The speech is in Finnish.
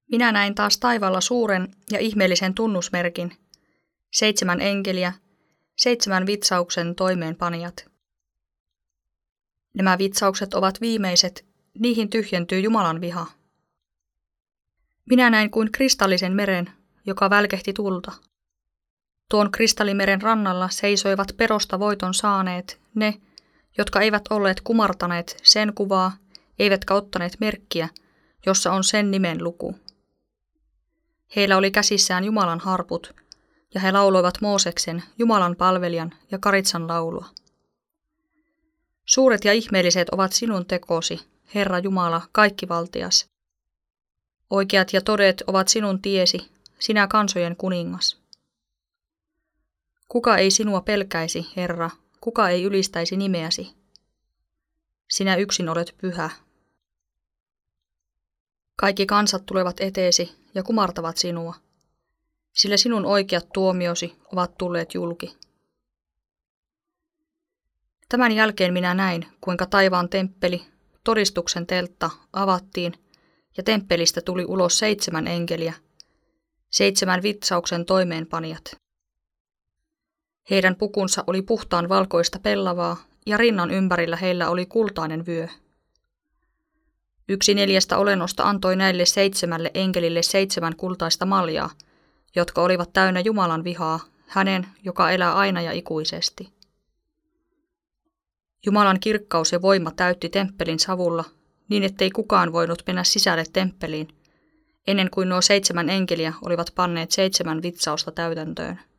Minä näin taas taivaalla suuren ja ihmeellisen tunnusmerkin, 7 enkeliä, 7 vitsauksen toimeenpanijat. Nämä vitsaukset ovat viimeiset, niihin tyhjentyy Jumalan viha. Minä näin kuin kristallisen meren, joka välkehti tulta. Tuon kristallimeren rannalla seisoivat perosta voiton saaneet ne, jotka eivät olleet kumartaneet sen kuvaa, eivätkä ottaneet merkkiä, jossa on sen nimen luku. Heillä oli käsissään Jumalan harput, ja he lauloivat Mooseksen, Jumalan palvelijan ja Karitsan laulua. Suuret ja ihmeelliset ovat sinun tekosi, Herra Jumala, kaikkivaltias. Oikeat ja todet ovat sinun tiesi, sinä kansojen kuningas. Kuka ei sinua pelkäisi, Herra, kuka ei ylistäisi nimeäsi? Sinä yksin olet pyhä. Kaikki kansat tulevat eteesi ja kumartavat sinua, sillä sinun oikeat tuomiosi ovat tulleet julki. Tämän jälkeen minä näin, kuinka taivaan temppeli, todistuksen teltta, avattiin, ja temppelistä tuli ulos 7 enkeliä, 7 vitsauksen toimeenpanijat. Heidän pukunsa oli puhtaan valkoista pellavaa, ja rinnan ympärillä heillä oli kultainen vyö. 1 4 olennosta antoi näille 7 enkelille 7 kultaista maljaa, jotka olivat täynnä Jumalan vihaa, hänen, joka elää aina ja ikuisesti. Jumalan kirkkaus ja voima täytti temppelin savulla, niin ettei kukaan voinut mennä sisälle temppeliin, ennen kuin nuo 7 enkeliä olivat panneet 7 vitsausta täytäntöön.